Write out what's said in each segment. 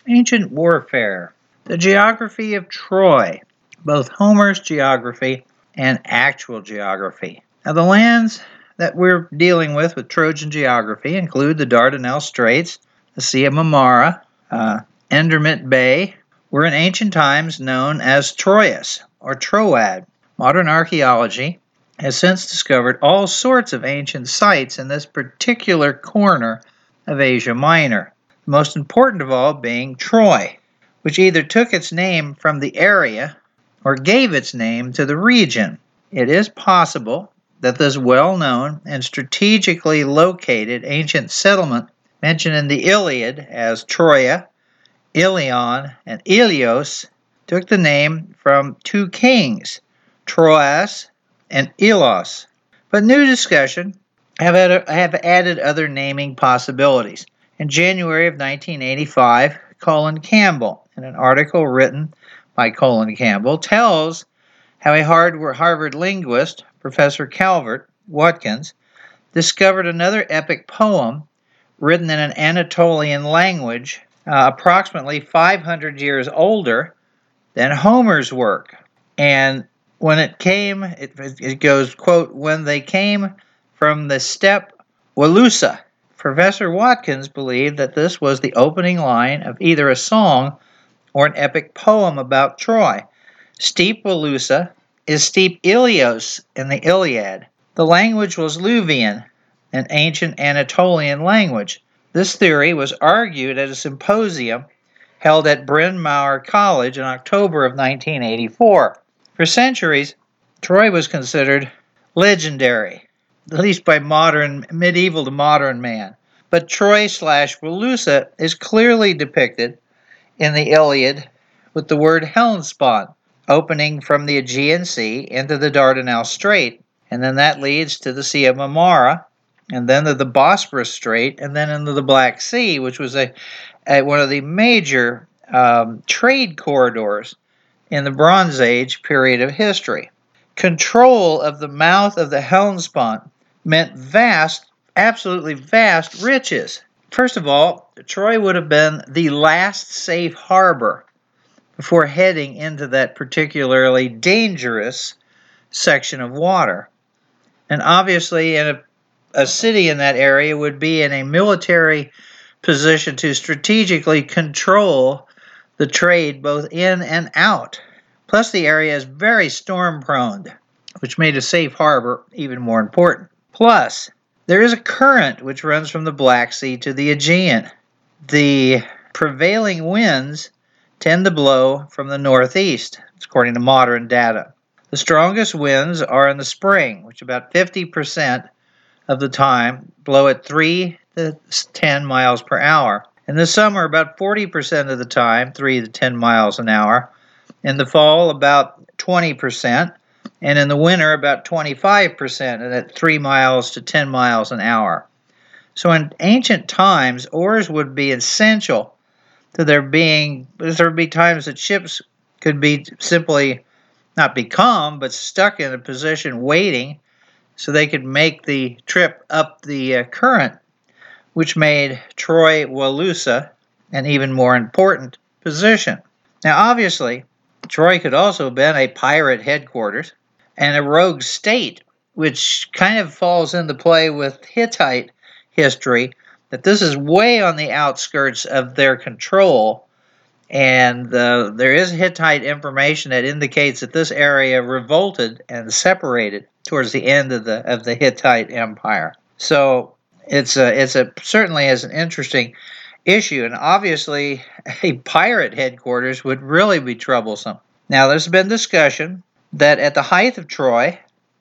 Ancient warfare. The geography of Troy, both Homer's geography and actual geography. Now, the lands that we're dealing with Trojan geography include the Dardanelles Straits, the Sea of Marmara, Endermit Bay, were in ancient times known as Troas or Troad. Modern archaeology has since discovered all sorts of ancient sites in this particular corner of Asia Minor, the most important of all being Troy, which either took its name from the area or gave its name to the region. It is possible that this well-known and strategically located ancient settlement mentioned in the Iliad as Troia, Ilion, and Ilios took the name from two kings, Troas and Ilos. But new discussion have added other naming possibilities. In January of 1985, Colin Campbell, in an article written by Colin Campbell, tells how a Harvard linguist, Professor Calvert Watkins, discovered another epic poem written in an Anatolian language approximately 500 years older than Homer's work. And when it goes, quote, when they came from the steppe Walusa. Professor Watkins believed that this was the opening line of either a song or an epic poem about Troy. Steppe Walusa is Steppe Ilios in the Iliad. The language was Luvian, an ancient Anatolian language. This theory was argued at a symposium held at Bryn Mawr College in October of 1984. For centuries, Troy was considered legendary, at least by medieval to modern man. But Troy/Walusa is clearly depicted in the Iliad with the word Hellespont, opening from the Aegean Sea into the Dardanelles Strait, and then that leads to the Sea of Marmara, and then to the Bosporus Strait, and then into the Black Sea, which was one of the major trade corridors in the Bronze Age period of history. Control of the mouth of the Hellespont meant absolutely vast riches. First of all, Troy would have been the last safe harbor before heading into that particularly dangerous section of water. And obviously, a city in that area would be in a military position to strategically control the trade both in and out. Plus, the area is very storm-prone, which made a safe harbor even more important. Plus, there is a current which runs from the Black Sea to the Aegean. The prevailing winds tend to blow from the northeast, according to modern data. The strongest winds are in the spring, which about 50% of the time blow at 3 to 10 miles per hour. In the summer, about 40% of the time, 3 to 10 miles an hour. In the fall, about 20%. And in the winter, about 25%, and at 3 miles to 10 miles an hour. So in ancient times, oars would be essential to there would be times that ships could be simply not be calm, but stuck in a position waiting so they could make the trip up the current, which made Troy-Walusa an even more important position. Now, obviously, Troy could also have been a pirate headquarters and a rogue state, which kind of falls into play with Hittite history, that this is way on the outskirts of their control. And there is Hittite information that indicates that this area revolted and separated towards the end of the Hittite Empire. So it's certainly is an interesting issue, and obviously a pirate headquarters would really be troublesome. Now, there's been discussion that at the height of Troy,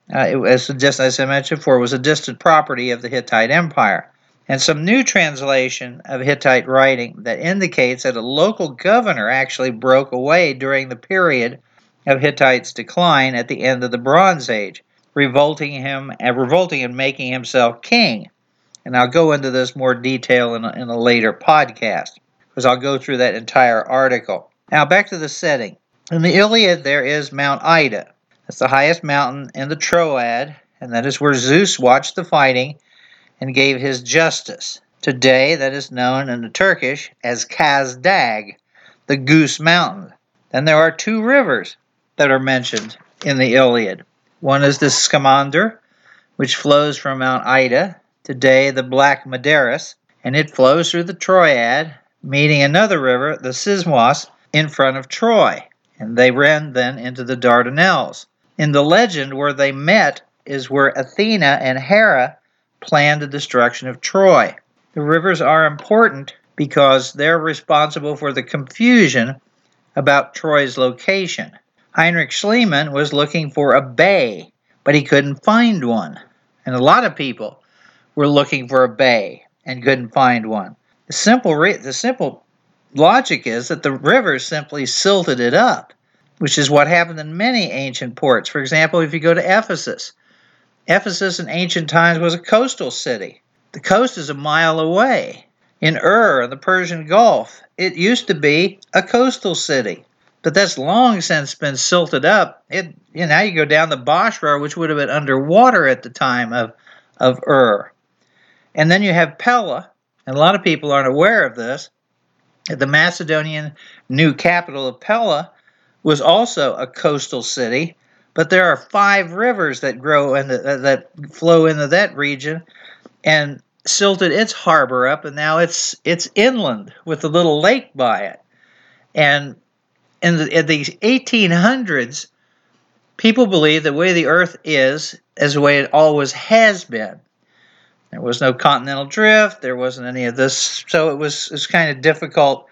as I mentioned before, was a distant property of the Hittite Empire. And some new translation of Hittite writing that indicates that a local governor actually broke away during the period of Hittite's decline at the end of the Bronze Age, revolting and making himself king. And I'll go into this more detail in a later podcast, because I'll go through that entire article. Now, back to the setting. In the Iliad, there is Mount Ida. That's the highest mountain in the Troad, and that is where Zeus watched the fighting and gave his justice. Today, that is known in the Turkish as Kazdag, the Goose Mountain. Then there are two rivers that are mentioned in the Iliad. One is the Scamander, which flows from Mount Ida, today the Black Madaris, and it flows through the Troyad, meeting another river, the Sismos, in front of Troy, and they ran then into the Dardanelles. In the legend, where they met is where Athena and Hera planned the destruction of Troy. The rivers are important because they're responsible for the confusion about Troy's location. Heinrich Schliemann was looking for a bay, but he couldn't find one. And a lot of people were looking for a bay and couldn't find one. The simple logic is that the rivers simply silted it up, which is what happened in many ancient ports. For example, if you go to Ephesus, Ephesus in ancient times was a coastal city. The coast is a mile away. In Ur, the Persian Gulf, it used to be a coastal city, but that's long since been silted up. Now you go down the Bosra, which would have been underwater at the time of Ur. And then you have Pella, and a lot of people aren't aware of this. The Macedonian new capital of Pella was also a coastal city, but there are 5 rivers that that flow into that region and silted its harbor up, and now it's inland with a little lake by it. And in the 1800s, people believed the way the Earth is the way it always has been. There was no continental drift. There wasn't any of this, so it was kind of difficult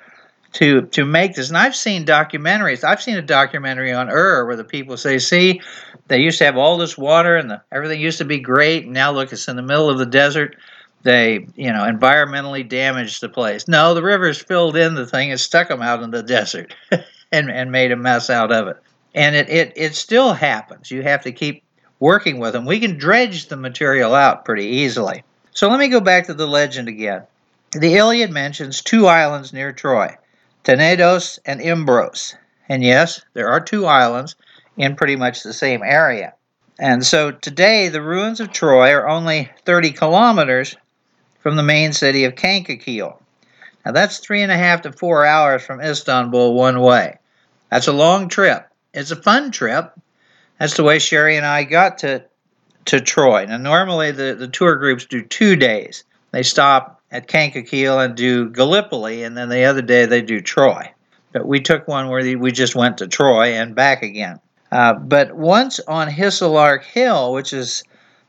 to make this. And I've seen documentaries. I've seen a documentary on Ur where the people say, "See, they used to have all this water and everything used to be great. And now look, it's in the middle of the desert. They, environmentally damaged the place." No, the rivers filled in the thing and stuck them out in the desert and made a mess out of it. And it still happens. You have to keep working with them. We can dredge the material out pretty easily. So let me go back to the legend again. The Iliad mentions 2 islands near Troy, Tenedos and Imbros. And yes, there are 2 islands in pretty much the same area. And so today, the ruins of Troy are only 30 kilometers from the main city of Kankakil. Now that's 3.5 to 4 hours from Istanbul one way. That's a long trip. It's a fun trip. That's the way Sherry and I got to Troy. Now normally the tour groups do 2 days. They stop at Kankakil and do Gallipoli, and then the other day they do Troy. But we took one where we just went to Troy and back again. But once on Hisarlik Hill, which is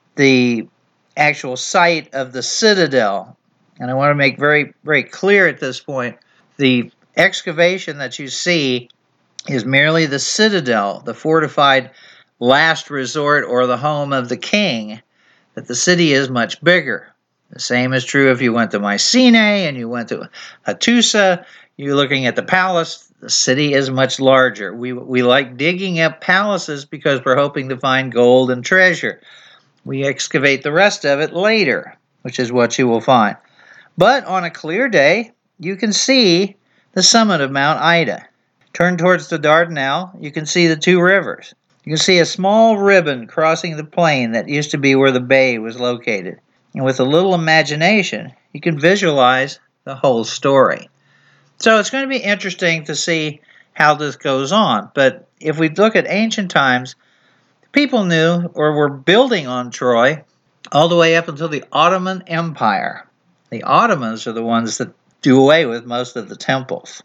the actual site of the citadel, and I want to make very, very clear at this point, the excavation that you see is merely the citadel, the fortified last resort or the home of the king, that the city is much bigger. The same is true if you went to Mycenae and you went to Hattusa, you're looking at the palace. The city is much larger. We like digging up palaces because we're hoping to find gold and treasure. We excavate the rest of it later, which is what you will find. But on a clear day, you can see the summit of Mount Ida. Turn towards the Dardanelles, you can see the 2 rivers. You can see a small ribbon crossing the plain that used to be where the bay was located. And with a little imagination, you can visualize the whole story. So it's going to be interesting to see how this goes on. But if we look at ancient times, people knew or were building on Troy all the way up until the Ottoman Empire. The Ottomans are the ones that do away with most of the temples.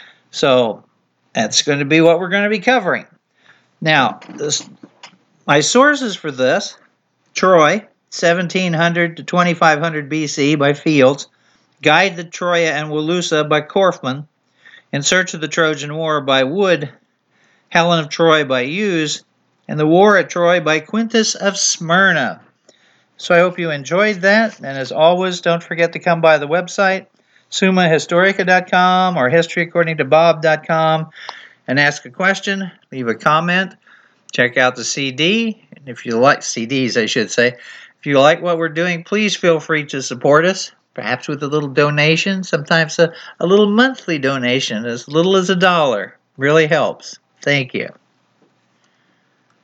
So that's going to be what we're going to be covering. Now, my sources for this, Troy, 1700 to 2500 BC by Fields, Guide to Troia and Wilusa by Korfman, In Search of the Trojan War by Wood, Helen of Troy by Hughes, and The War at Troy by Quintus of Smyrna. So I hope you enjoyed that, and as always, don't forget to come by the website, summahistorica.com or historyaccordingtobob.com, and ask a question, leave a comment, check out the CD, and if you like CDs, I should say. If you like what we're doing, please feel free to support us, perhaps with a little donation, sometimes a little monthly donation, as little as $1. Really helps. Thank you.